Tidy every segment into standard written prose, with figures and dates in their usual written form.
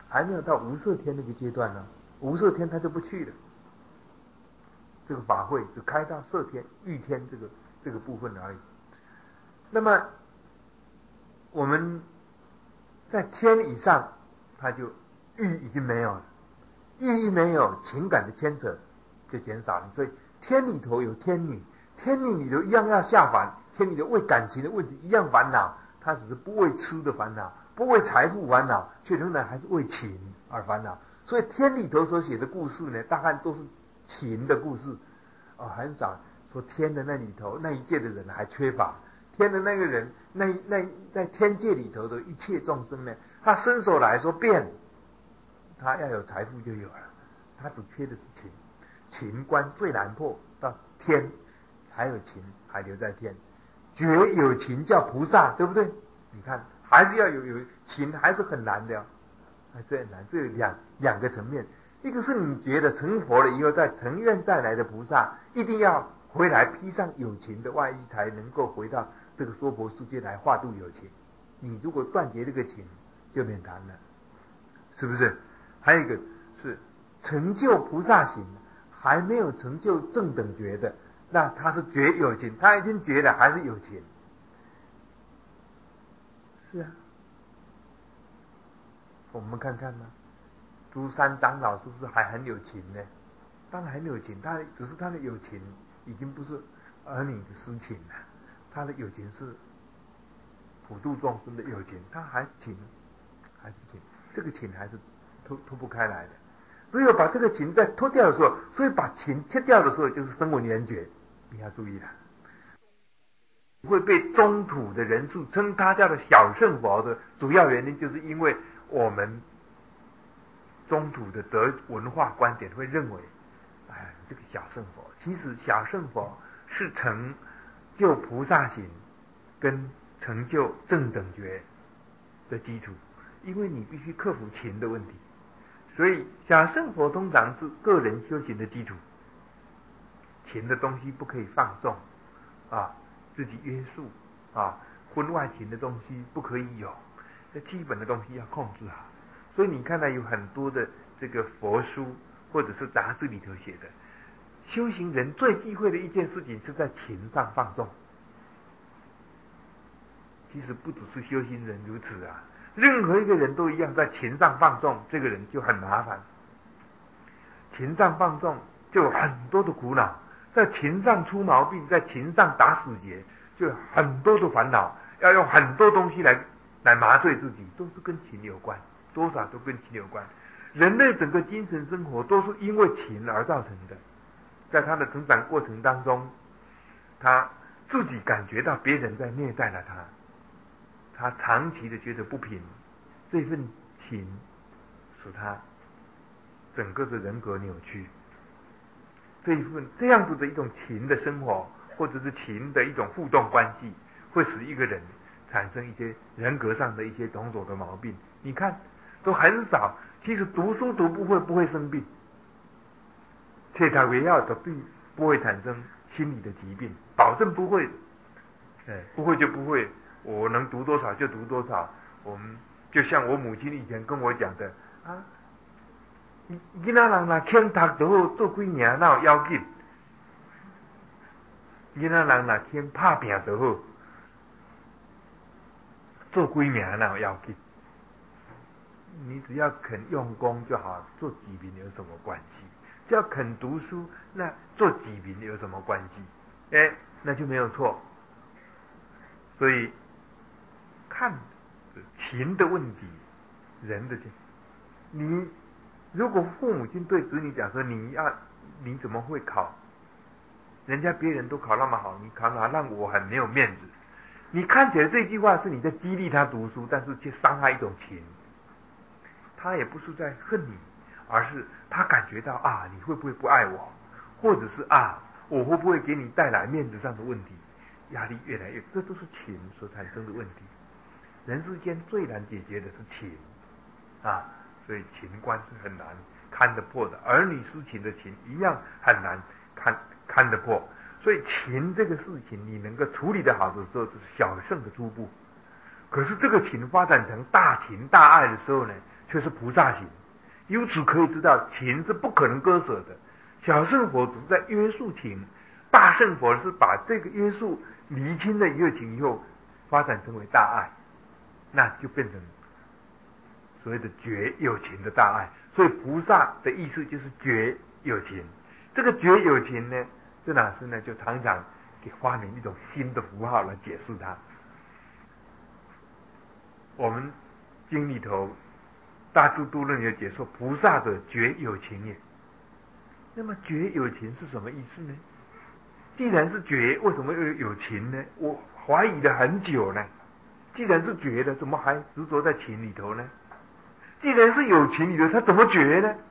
还没有到无色天那个阶段呢，无色天他就不去了。这个法会只开到色天、欲天这个部分而已。那么我们在天以上，他就欲已经没有了，欲一没有，情感的牵扯就减少了。所以天里头有天女，天女里头一样要下凡，天里头为感情的问题一样烦恼，他只是不为吃的烦恼，不为财富烦恼，却仍然还是为情而烦恼。所以天里头所写的故事呢，大概都是情的故事，很少说天的那里头那一界的人还缺乏。天的那个人，那在天界里头的一切众生呢，他伸手来说变，他要有财富就有了，他只缺的是情，情关最难破，到天还有情还留在天，觉有情叫菩萨，对不对？你看还是要有情，还是很难的，这很难。这有两个层面，一个是你觉得成佛了以后，再成愿再来的菩萨，一定要回来披上有情的外衣，才能够回到这个娑婆世界来化度有情。你如果断绝这个情，就免谈了，是不是？还有一个是成就菩萨行，还没有成就正等觉的，那他是觉有情，他已经觉了，还是有情。是啊，我们看看呢，朱三长老是不是还很有情呢？当然很有情，只是他的有情已经不是儿女的私情了，他的有情是普度众生的有情，他还是情，这个情还是脱不开来的。只有把这个情再脱掉的时候，所以把情切掉的时候，就是声闻缘觉。你要注意了，会被中土的人数称他叫做小乘佛的主要原因，就是因为我们中土的德文化观点会认为，这个小乘佛，其实小乘佛是成就菩萨行跟成就正等觉的基础，因为你必须克服情的问题，所以小乘佛通常是个人修行的基础，情的东西不可以放纵自己约束婚外情的东西不可以有，这基本的东西要控制好。所以你看到有很多的这个佛书或者是杂志里头写的，修行人最忌讳的一件事情是在情上放纵。其实不只是修行人如此任何一个人都一样，在情上放纵，这个人就很麻烦。情上放纵就有很多的苦恼，在情上出毛病，在情上打死结，就有很多的烦恼，要用很多东西来麻醉自己，都是跟情有关，多少都跟情有关。人类整个精神生活都是因为情而造成的，在他的成长过程当中，他自己感觉到别人在虐待了他长期的觉得不平，这份情使他整个的人格扭曲。这样子的一种情的生活，或者是情的一种互动关系，会使一个人产生一些人格上的一些种种的毛病。你看都很少，其实读书读不会生病，切他为药绝对不会产生心理的疾病，保证不会。不会就不会，我能读多少就读多少。我们就像我母亲以前跟我讲的囡仔人若肯读就好，做几年哪有要紧？囡仔人若肯打拼就好，做几年哪有要紧？你只要肯用功就好，做几名有什么关系？只要肯读书，那做几名有什么关系？那就没有错。所以看情的问题，人的你如果父母亲对子女讲说你怎么会考？人家别人都考那么好，你考哪让我很没有面子？你看起来这句话是你在激励他读书，但是却伤害一种情。他也不是在恨你，而是他感觉到你会不会不爱我，或者是我会不会给你带来面子上的问题，压力越来越，这都是情所产生的问题。人世间最难解决的是情所以情关是很难看得破的，儿女私情的情一样很难看得破。所以情这个事情你能够处理得好的时候，就是小乘的初步。可是这个情发展成大情大爱的时候呢， 却是菩萨行。由此可以知道，情是不可能割舍的。小圣佛只是在约束情，大圣佛是把这个约束厘清了一个情以后，发展成为大爱，那就变成所谓的觉有情的大爱。所以菩萨的意思就是觉有情。这个觉有情呢，这老师呢就常常给发明一种新的符号来解释它。我们经里头大智度论有解说，菩萨的觉有情也。那么觉有情是什么意思呢？既然是觉，为什么又有情呢？我怀疑了很久呢。既然是觉的，怎么还执着在情里头呢？既然是有情里头，他怎么觉呢？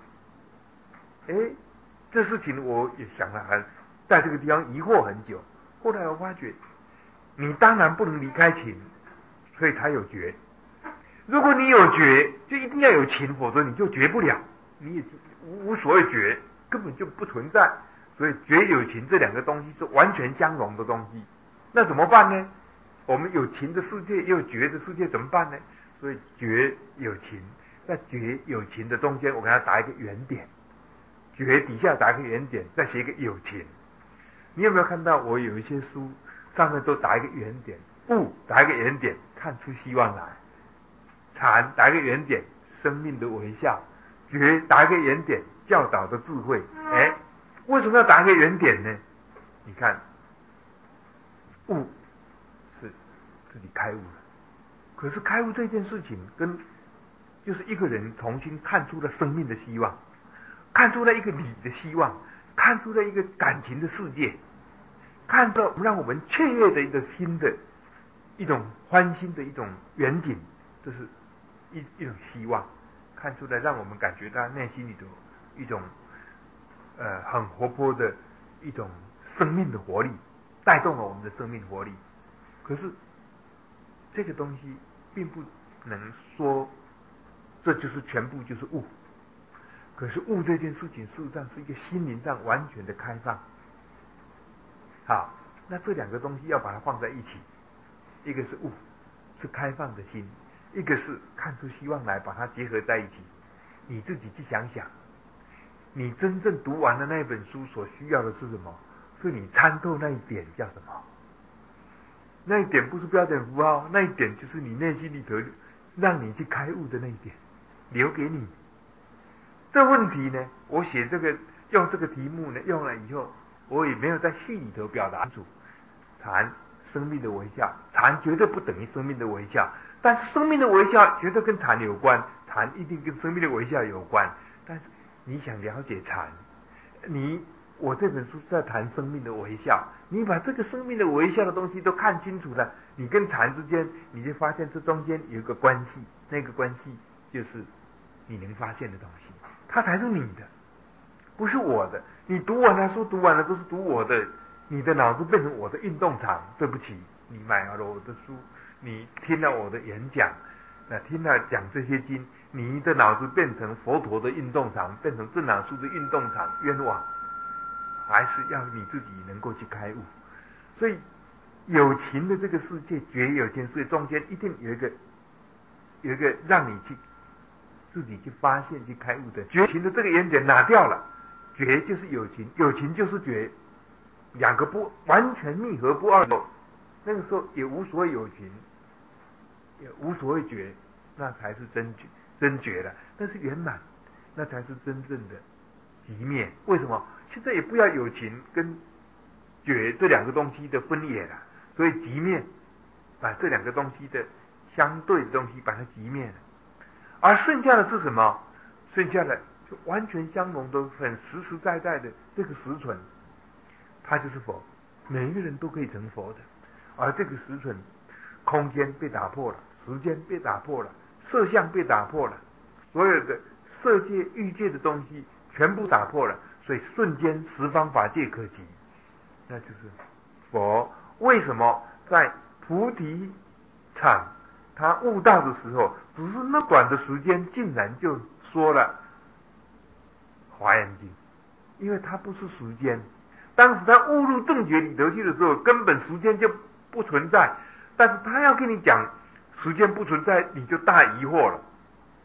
这事情我也想了在这个地方疑惑很久。后来我发觉，你当然不能离开情，所以才有觉。如果你有觉，就一定要有情，否则你就觉不了，你也无所谓觉，根本就不存在。所以觉有情这两个东西是完全相容的东西。那怎么办呢？我们有情的世界，又有觉的世界，怎么办呢？所以觉有情，在觉有情的中间，我给它打一个圆点，觉底下打一个圆点，再写一个有情。你有没有看到我有一些书上面都打一个圆点？悟打一个圆点，看出希望来；禅打一个圆点，生命的微笑；觉打一个圆点，教导的智慧。为什么要打一个圆点呢？你看，悟是自己开悟了，可是开悟这件事情就是一个人重新看出了生命的希望，看出了一个理的希望，看出了一个感情的世界，看到让我们雀跃的一个新的一种欢欣的一种远景，这是一种希望，看出来让我们感觉到内心里头一种很活泼的一种生命的活力，带动了我们的生命活力。可是这个东西并不能说这就是全部就是悟。可是悟这件事情事实上是一个心灵上完全的开放。好，那这两个东西要把它放在一起，一个是悟，是开放的心，一个是看出希望来，把它结合在一起。你自己去想想，你真正读完的那本书所需要的是什么？是你参透那一点叫什么？那一点不是标点符号，那一点就是你内心里头让你去开悟的那一点，留给你。这问题呢，我写用这个题目呢，用了以后，我也没有在戏里头表达出禅生命的微笑，禅绝对不等于生命的微笑，但是生命的微笑绝对跟禅有关，禅一定跟生命的微笑有关。但是你想了解禅，我这本书是在谈生命的微笑，你把这个生命的微笑的东西都看清楚了，你跟禅之间，你就发现这中间有一个关系，那个关系就是你能发现的东西，它才是你的，不是我的。你读完了书，读完了都是读我的，你的脑子变成我的运动场。对不起，你买了我的书，你听了我的演讲，听了讲这些经，你的脑子变成佛陀的运动场，变成正脑书的运动场，冤枉。还是要你自己能够去开悟。所以有情的这个世界，觉有情世界中间一定有一个让你去自己去发现去开悟的觉情的这个原点拿掉了，觉就是有情，有情就是觉，两个不完全密合不二的，那个时候也无所谓有情，也无所谓觉，那才是真觉了，那是圆满，那才是真正的极灭。为什么？现在也不要有情跟觉这两个东西的分野了，所以极灭，把这两个东西的相对的东西把它极灭了，而剩下的是什么？剩下的就完全相融的很实实在在的这个实存，它就是佛，每一个人都可以成佛的。而这个实存，空间被打破了，时间被打破了，色相被打破了，所有的色界欲界的东西全部打破了，所以瞬间十方法界可及。那就是佛为什么在菩提场他悟道的时候，只是那短的时间，竟然就说了华严经，因为它不是时间。当时他悟入正觉里头去的时候，根本时间就不存在，但是他要跟你讲时间不存在，你就大疑惑了。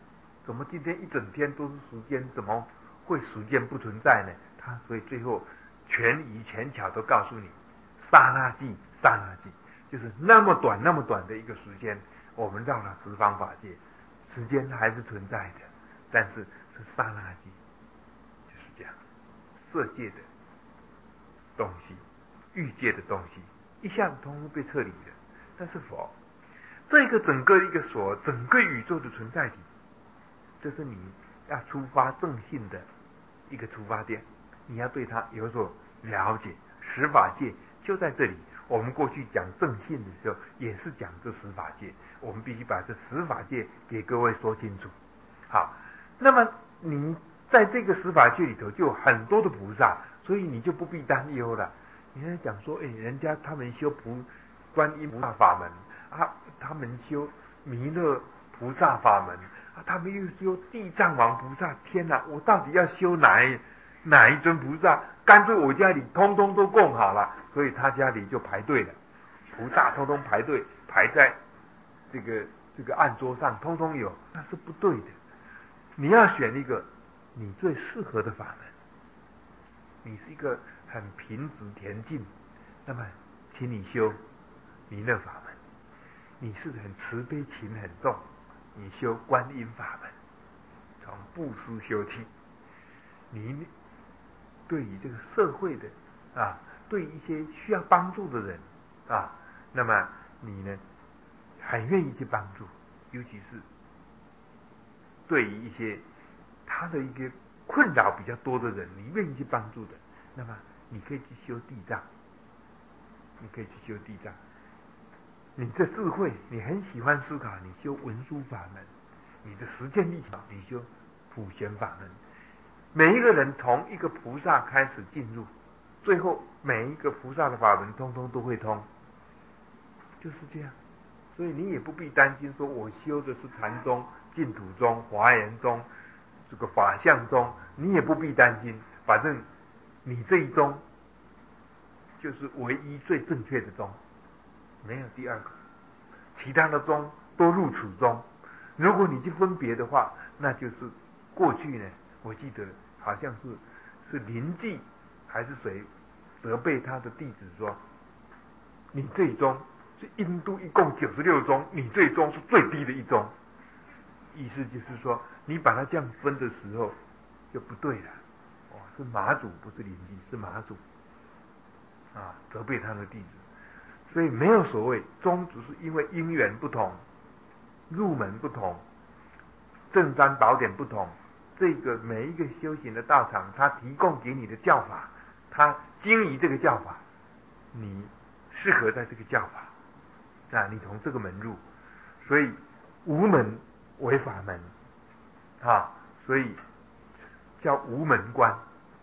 怎么今天一整天都是时间，怎么会时间不存在呢？他所以最后全仪全巧都告诉你，刹那即刹那即，就是那么短的一个时间，我们绕了十方法界，时间还是存在的，但是是刹那即，就是这样。色界的东西、欲界的东西，一下子通通被撤离了。但是佛，这个整个一个所，整个宇宙的存在体，这是你要出发正信的一个出发点，你要对它有所了解。十法界就在这里。我们过去讲正信的时候，也是讲这十法界，我们必须把这十法界给各位说清楚。好，那么你在这个十法界里头就有很多的菩萨，所以你就不必担忧了。你在讲说，人家他们修观音菩萨法门啊，他们修弥勒菩萨法门啊，他们又修地藏王菩萨，天哪，我到底要修哪一尊菩萨？干脆我家里通通都供好了，所以他家里就排队了，菩萨通通排队排在这个案桌上，通通有，那是不对的。你要选一个你最适合的法门。你是一个很平直恬静，那么请你修弥勒法门；你是很慈悲情很重，你修观音法门，从布施修起。你对于这个社会的对一些需要帮助的人那么你呢很愿意去帮助，尤其是对于一些他的一个困扰比较多的人，你愿意去帮助的，那么你可以去修地藏，你可以去修地藏。你的智慧，你很喜欢思考，你修文殊法门；你的实践力强，你修普贤法门。每一个人从一个菩萨开始进入，最后每一个菩萨的法门通通都会通，就是这样。所以你也不必担心说我修的是禅宗、净土宗、华严宗、这个法相宗，你也不必担心，反正你这一宗就是唯一最正确的宗，没有第二个，其他的宗都入此宗。如果你去分别的话，那就是过去呢，我记得好像是临济还是谁责备他的弟子说，你这一宗是印度一共96宗，你这一宗是最低的一宗。意思就是说，你把它这样分的时候就不对了。是马祖，不是临济，是马祖责备他的弟子。所以没有所谓宗，只是因为因缘不同，入门不同，正山宝典不同，这个每一个修行的道场，他提供给你的教法，他精于这个教法，你适合在这个教法你从这个门入，所以无门为法门所以叫无门观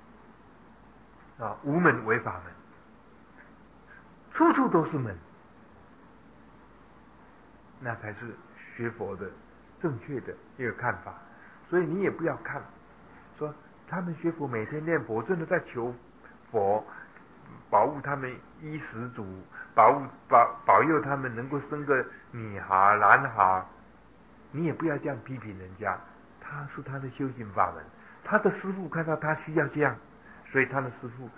无门为法门，处处都是门，那才是学佛的正确的一个看法。所以你也不要看说他们学佛每天念佛，真的在求佛保护他们衣食足，保佑他们能够生个女孩男孩。你也不要这样批评人家，他是他的修行法门，他的师父看到他需要这样，所以他的师父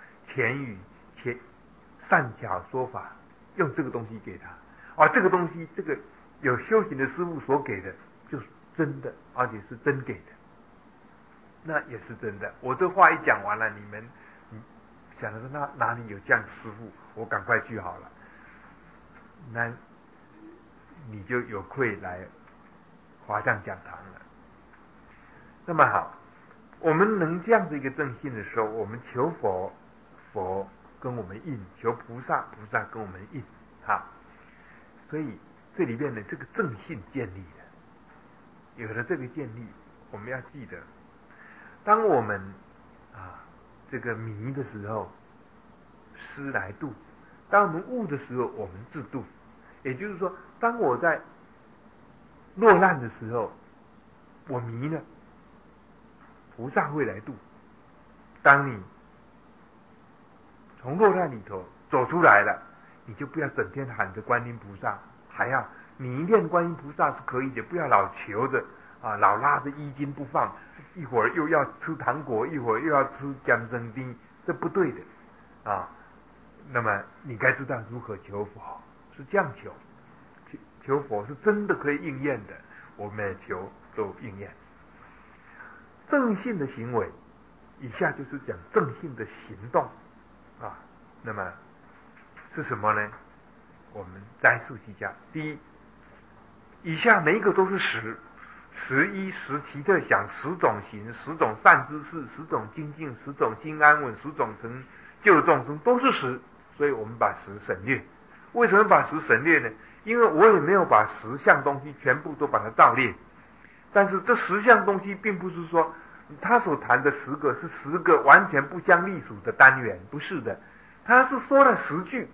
善巧说法，用这个东西给他这个东西，这个有修行的师父所给的就是真的，而且是真给的，那也是真的。我这话一讲完了，你们想着说哪里有这样的师父，我赶快去好了，那你就有愧来华藏讲堂了。那么好，我们能这样子一个正信的时候，我们求佛，佛跟我们应；求菩萨，菩萨跟我们应所以这里面的这个正信建立了，有了这个建立，我们要记得，当我们这个迷的时候，师来度；当我们悟的时候，我们自度。也就是说，当我在落难的时候，我迷了，菩萨会来度。当你从落难里头走出来了，你就不要整天喊着观音菩萨，还要你一念观音菩萨是可以的，不要老求着老拉着衣襟不放，一会儿又要吃糖果，一会儿又要吃姜生丁，这不对的啊。那么你该知道如何求佛，是这样求佛是真的可以应验的，我们也求都应验。正信的行为，以下就是讲正信的行动啊。那么是什么呢？我们摘述几讲。第一，以下每一个都是11、10奇特想，10种行，10种善知识，10种精进，10种心安稳，10种成就众生，都是10，所以我们把10省略。为什么把10省略呢？因为我也没有把10项东西全部都把它照列，但是这10项东西并不是说他所谈的10个是10个完全不相隶属的单元，不是的，他是说了10句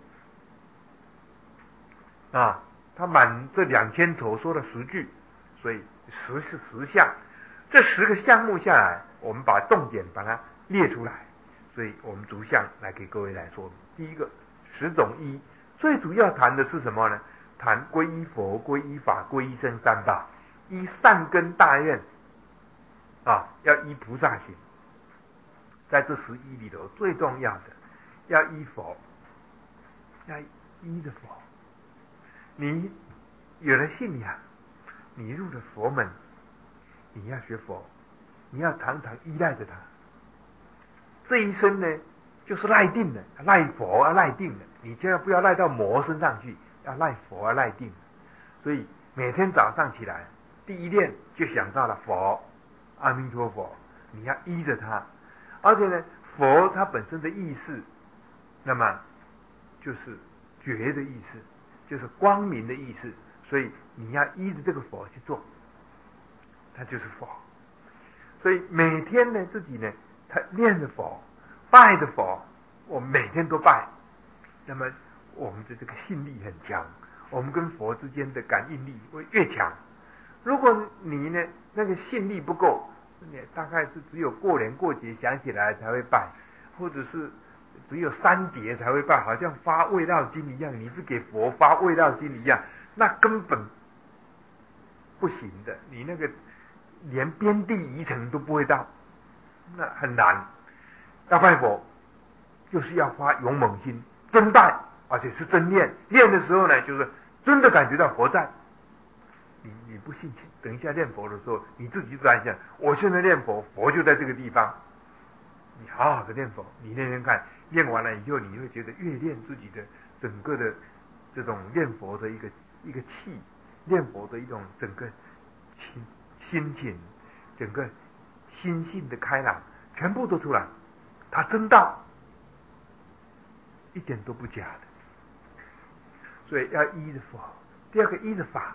啊，他满这2000筹说了10句，所以10是10项，这10个项目下来，我们把重点把它列出来，所以我们逐项来给各位来说。第一个10种依，最主要谈的是什么呢？谈皈依佛、皈依法、皈依僧三宝，依善根大愿啊，要依菩萨行。在这11里头，最重要的要依佛，要依着佛。你有了信仰，你入了佛门，你要学佛，你要常常依赖着他。这一生呢，就是赖定的，赖佛啊，赖定的。你千万不要赖到魔身上去，要赖佛啊，赖定。所以每天早上起来，第一念就想到了佛，阿弥陀佛，你要依着他。而且呢，佛它本身的意思，那么就是觉的意思，就是光明的意思，所以你要依着这个佛去做，它就是佛。所以每天呢，自己呢，才念着佛，拜着佛，我们每天都拜，那么我们的这个信力很强，我们跟佛之间的感应力会越强。如果你呢那个信力不够，你大概是只有过年过节想起来才会拜，或者是只有3节才会拜，好像发慰劳金一样，你是给佛发慰劳金一样，那根本不行的，你那个连边地一层都不会到，那很难。要拜佛就是要发勇猛心，真拜，而且是真念，念的时候呢，就是真的感觉到佛在。你不信，等一下念佛的时候，你自己就在想，我现在念佛，佛就在这个地方。你好好的念佛，你念念看，念完了以后，你会觉得越练自己的整个的这种念佛的一个气，念佛的一种整个心情，整个心性的开朗，全部都出来，他真道，一点都不假的。所以要依着佛。第二个依着法。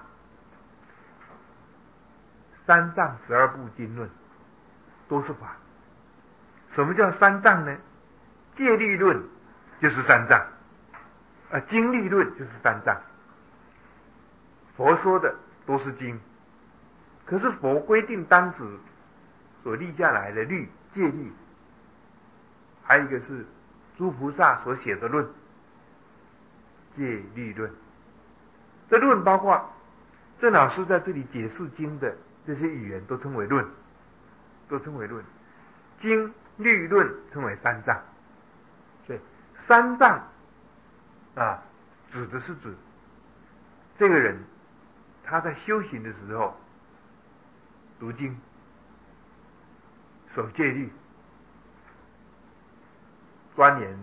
三藏12部经论都是法。什么叫三藏呢？戒律论就是三藏，经律论就是三藏。佛说的都是经，可是佛规定当时所立下来的律戒律，还有一个是诸菩萨所写的论，戒律论。这论包括郑老师在这里解释经的这些语言都称为论，都称为论。经律论称为三藏。所以三藏指的是指这个人他在修行的时候读经、守戒律、钻研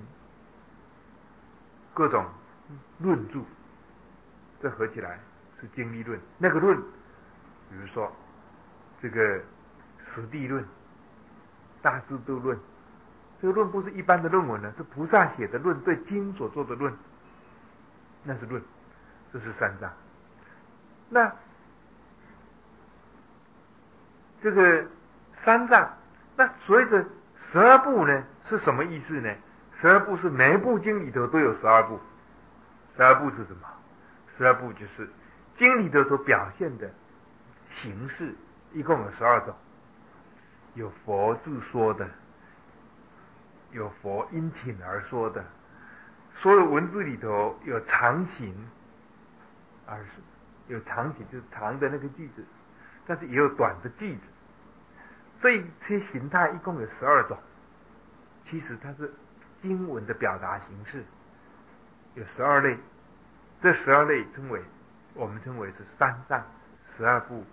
各种论著，这合起来是经律论。那个论，比如说这个实地论、大智度论，这个论不是一般的论文呢，是菩萨写的论，对经所做的论，那是论，这是三藏。那这个三藏，那所谓的12部呢，是什么意思呢？12部是每一部经里头都有12部。12部是什么？12部就是经里头所表现的形式，一共有12种。有佛自说的，有佛因请而说的，所有文字里头有常行，有常行就是长的那个句子， 但是也有短的句子。这些形态一共有12种，其实它是经文的表达形式，有12类。这12类我们称为是三藏12部。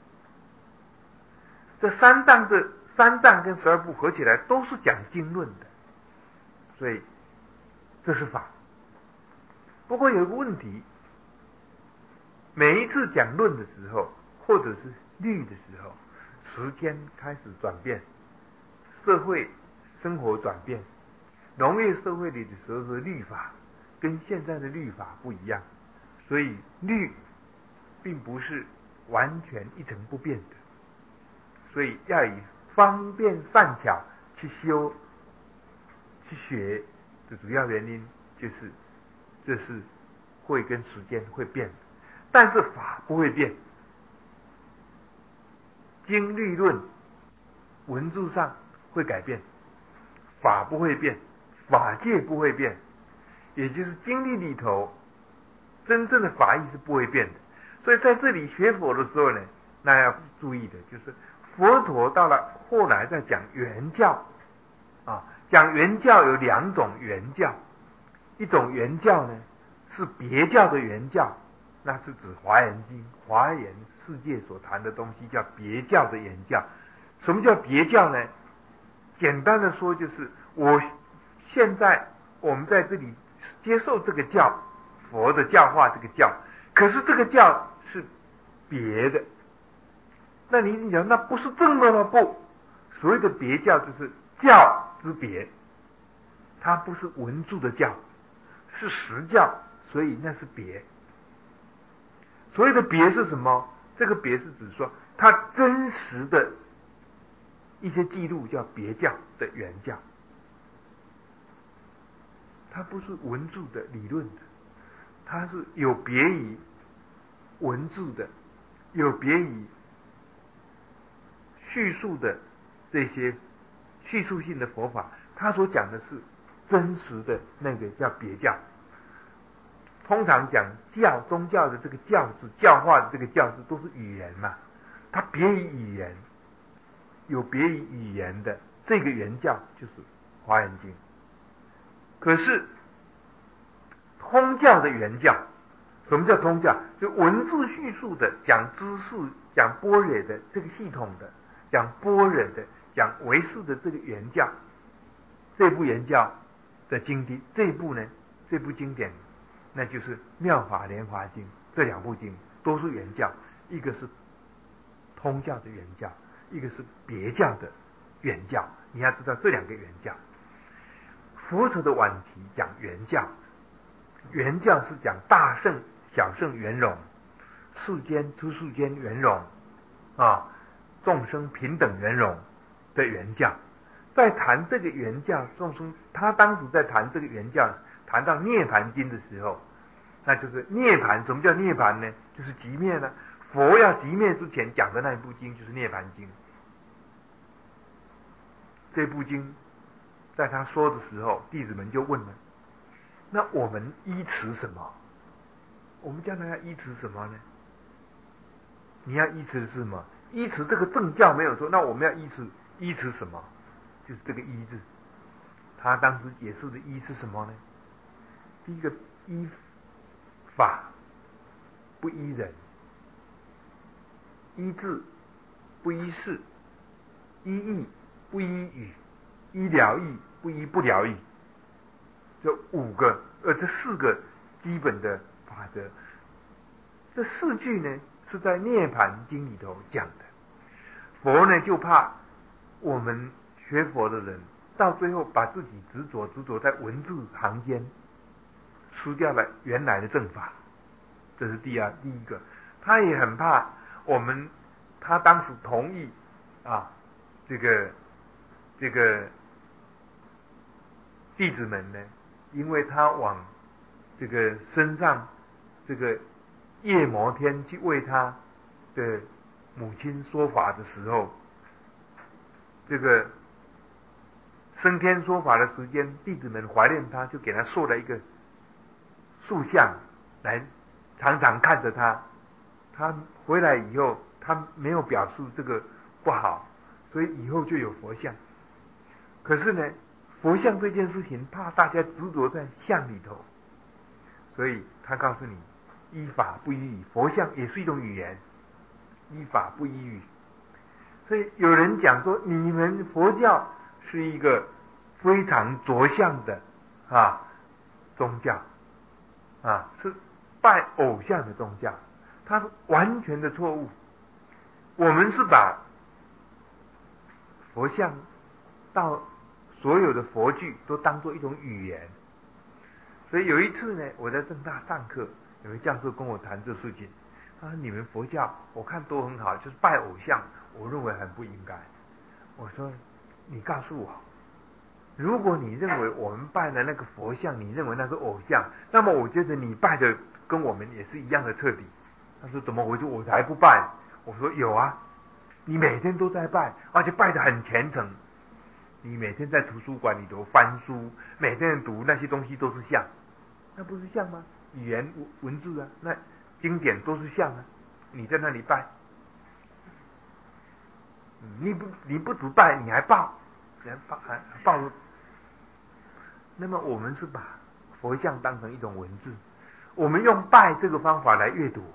这三藏跟12部合起来都是讲经论的，所以这是法。不过有一个问题，每一次讲论的时候，或者是律的时候，时间开始转变，社会生活转变。农业社会里的时候是律法，跟现在的律法不一样，所以律并不是完全一成不变的，所以要以方便善巧去修去学的主要原因就是这是会跟时间会变的，但是法不会变。经律论文字上会改变，法不会变，法界不会变，也就是经律里头真正的法义是不会变的。所以在这里学佛的时候呢，那要注意的就是佛陀到了后来在讲原教啊，讲原教有2种原教，一种原教呢是别教的原教，那是指华严经华严世界所谈的东西叫别教的原教。什么叫别教呢？简单的说就是现在我们在这里接受这个教，佛的教化这个教，可是这个教是别的。那你讲那不是正的吗？不，所谓的别教就是教之别，它不是文著的教，是实教，所以那是别。所谓的别是什么？这个别是指说它真实的一些记录叫别教的原教，它不是文著的理论的，它是有别于文字的，有别于叙述的这些叙述性的佛法，它所讲的是真实的那个叫别教。通常讲宗教的这个教字，教化的这个教字都是语言嘛，它别于语言，有别于语言的这个原教就是华严经。可是通教的原教，什么叫通教？就文字叙述的，讲知识、讲般若的这个系统的，讲般若的、讲唯识的这个原教，这部原教的经典，这部经典，那就是《妙法莲华经》。这2部经都是原教，一个是通教的原教，一个是别教的原教。你要知道这2个原教。佛陀的晚期讲原教，原教是讲大圣、小圣圆融，世间出世间圆融啊，众生平等圆融的原教。在谈这个原教众生，他当时在谈这个原教，谈到涅盘经的时候，那就是涅盘。什么叫涅盘呢？就是寂灭呢。佛要寂灭之前讲的那一部经就是涅盘经。这部经在他说的时候，弟子们就问了：那我们依持什么？我们将来要依持什么呢？你要依持什么？依持这个正教没有错，那我们要依持什么？就是这个依字。他当时解释的依是什么呢？第一个依法不依人，依智不依事，依义不依语，依了义不依不了义。这4个基本的法则。这4句呢是在涅盘经里头讲的。佛呢就怕我们学佛的人到最后把自己执着在文字行间，失掉了原来的正法。这是第一个。他也很怕他当时同意这个弟子们呢，因为他往这个身上这个夜摩天去为他的母亲说法的时候，这个升天说法的时间，弟子们怀念他，就给他塑了一个塑像来常常看着他。他回来以后他没有表述这个不好，所以以后就有佛像。可是呢，佛像这件事情，怕大家执着在像里头，所以他告诉你，依法不依语。佛像也是一种语言，依法不依语。所以有人讲说，你们佛教是一个非常着相的宗教是拜偶像的宗教，它是完全的错误。我们是把佛像到所有的佛具都当作一种语言。所以有一次呢，我在政大上课，有位教授跟我谈这事情，他说：“你们佛教我看都很好，就是拜偶像，我认为很不应该。”我说：“你告诉我，如果你认为我们拜的那个佛像，你认为那是偶像，那么我觉得你拜的跟我们也是一样的彻底。”他说：“怎么回事？我才不拜。”我说：“有啊，你每天都在拜，而且拜得很虔诚。你每天在图书馆里头翻书，每天读那些东西都是像，那不是像吗？语言文字啊，那经典都是像啊。你在那里拜，你不只拜，你还报，还报。那么我们是把佛像当成一种文字，我们用拜这个方法来阅读，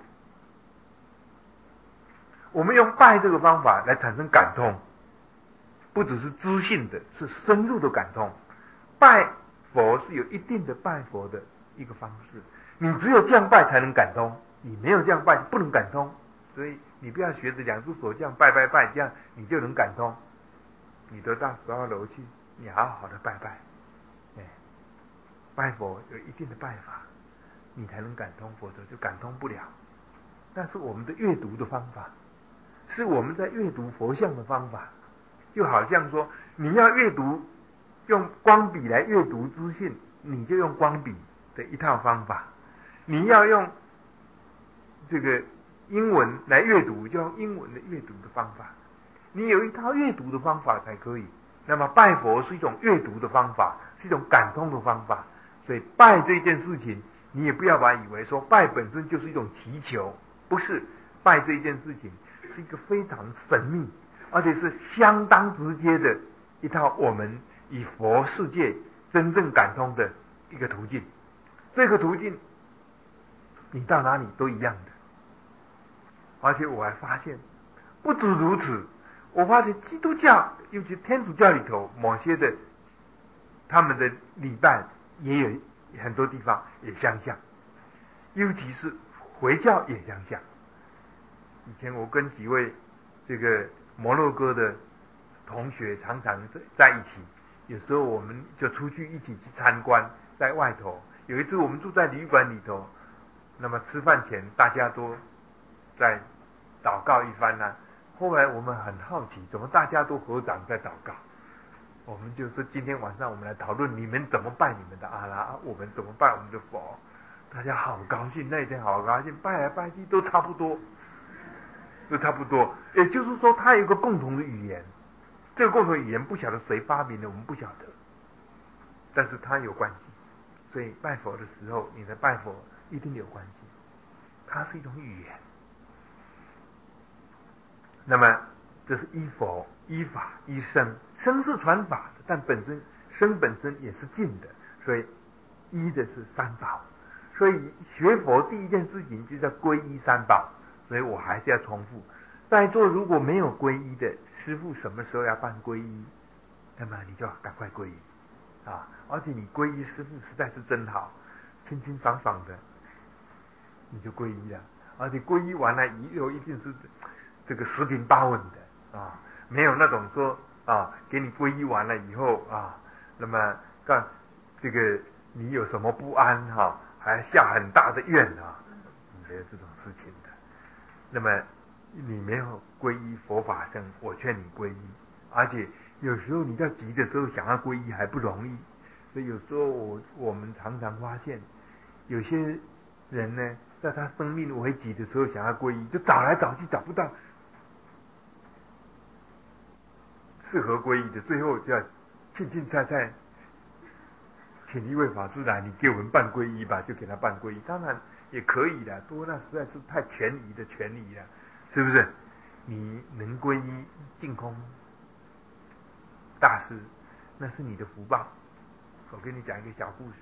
我们用拜这个方法来产生感通。”不只是知性的，是深入的感通。拜佛是有一定的拜佛的一个方式，你只有这样拜才能感通，你没有这样拜不能感通。所以你不要学着两只手这样拜，这样你就能感通。你得到12楼去，你好好的拜拜。拜佛有一定的拜法，你才能感通，否则就感通不了。那是我们的阅读的方法，是我们在阅读佛像的方法。就好像说，你要阅读用光笔来阅读资讯，你就用光笔的一套方法；你要用这个英文来阅读，就用英文的阅读的方法。你有一套阅读的方法才可以。那么拜佛是一种阅读的方法，是一种感通的方法。所以拜这件事情，你也不要把它以为说拜本身就是一种祈求，不是。拜这件事情是一个非常神秘，而且是相当直接的一套我们与佛世界真正感通的一个途径。这个途径你到哪里都一样的。而且我还发现不止如此，我发现基督教尤其天主教里头某些的他们的礼拜也有很多地方也相像，尤其是回教也相像。以前我跟几位这个摩洛哥的同学常常在一起，有时候我们就出去一起去参观，在外头。有一次我们住在旅馆里头，那么吃饭前大家都在祷告一番呢。后来我们很好奇，怎么大家都合掌在祷告？我们就说今天晚上我们来讨论你们怎么拜你们的阿拉，我们怎么拜我们的佛。大家好高兴，那一天好高兴，拜来拜去都差不多。也就是说，它有一个共同的语言，这个共同语言不晓得谁发明的，我们不晓得，但是它有关系。所以拜佛的时候，你的拜佛一定有关系，它是一种语言。那么这是依佛、依法、依生，生是传法的，但生本身也是净的，所以依的是三宝。所以学佛第一件事情就叫皈依三宝。所以我还是要重复，在座如果没有皈依的，师父什么时候要办皈依，那么你就赶快皈依而且你皈依师父实在是真好，清清爽爽的你就皈依了，而且皈依完了以后一定是这个十平八稳的没有那种说给你皈依完了以后那么这个你有什么不安还下很大的愿没有这种事情的。那么你没有皈依佛法僧，我劝你皈依。而且有时候你在急的时候想要皈依还不容易，所以有时候我们常常发现，有些人呢，在他生命危急的时候想要皈依，就找来找去找不到适合皈依的，最后就要庆庆菜菜请一位法师来，你给我们办皈依吧，就给他办皈依。当然也可以的，不过那实在是太权宜的权宜了，是不是？ 你能皈依净空大师，那是你的福报。我跟你讲一个小故事。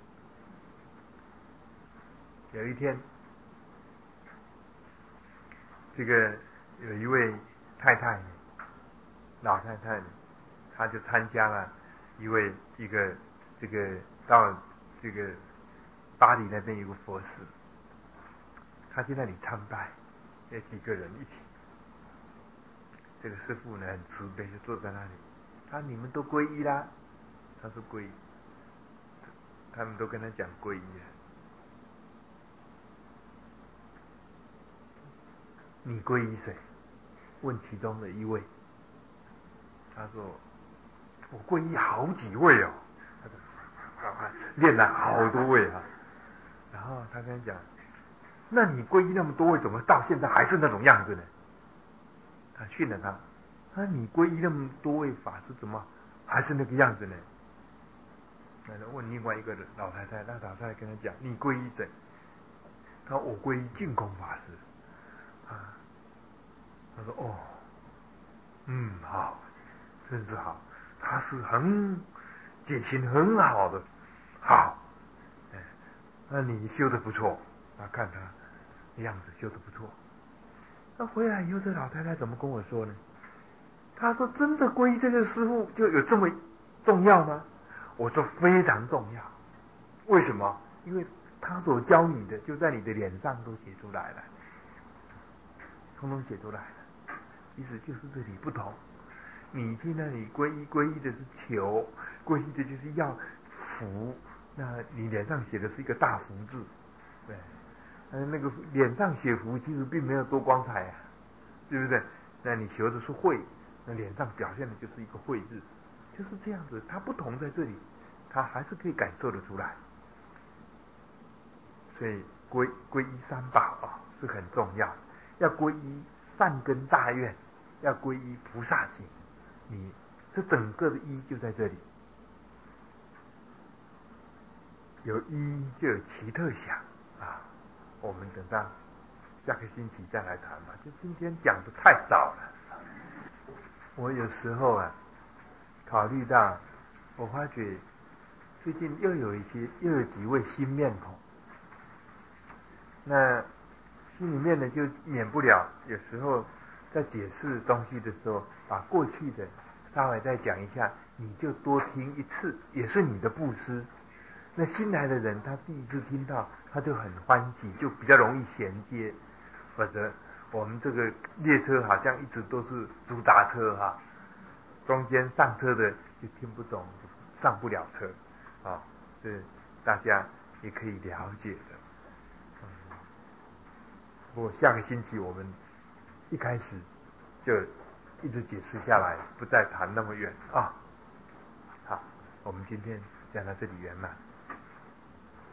有一天，这个有一位太太，老太太，她就参加了一位这个到这个巴黎那边有个佛寺，她去那里参拜，有几个人一起。这个师父呢很慈悲，就坐在那里。他你们都皈依啦？他说皈依。他们都跟他讲皈依了。你皈依谁？问其中的一位。他说我皈依好几位哦。他说练了好多位啊。然后他跟他讲，那你皈依那么多位，怎么到现在还是那种样子呢？他训了他。你皈依那么多位法师，怎么还是那个样子呢？问另外一个老太太，那老太太跟他讲，你皈依谁？他说我皈依净空法师。他说哦，好，真是好，他是很解心很好的，好，那你修的不错，看他样子修的不错。那回来以后，这老太太怎么跟我说呢？她说真的皈依这个师父就有这么重要吗？我说非常重要。为什么？因为他所教你的就在你的脸上都写出来了，通通写出来了。其实就是这里不同。你去那里皈依的是求，皈依的就是要福，那你脸上写的是一个大福字，对，那个脸上写福其实并没有多光彩啊，对不对？那你求的是慧，那脸上表现的就是一个慧字，就是这样子。它不同在这里，它还是可以感受得出来。所以皈依三宝是很重要，要皈依善根大愿，要皈依菩萨行。你这整个的依就在这里，有依就有奇特想啊。我们等到下个星期再来谈吧，就今天讲的太少了。我有时候考虑到，我发觉最近又有几位新面孔，那心里面呢就免不了有时候在解释东西的时候，把过去的稍微再讲一下，你就多听一次，也是你的布施。那新来的人他第一次听到，他就很欢喜，就比较容易衔接。否则我们这个列车好像一直都是直达车中间上车的就听不懂，就上不了车这大家也可以了解的。不过下个星期我们一开始就一直解释下来，不再谈那么远好，我们今天讲到这里圆满。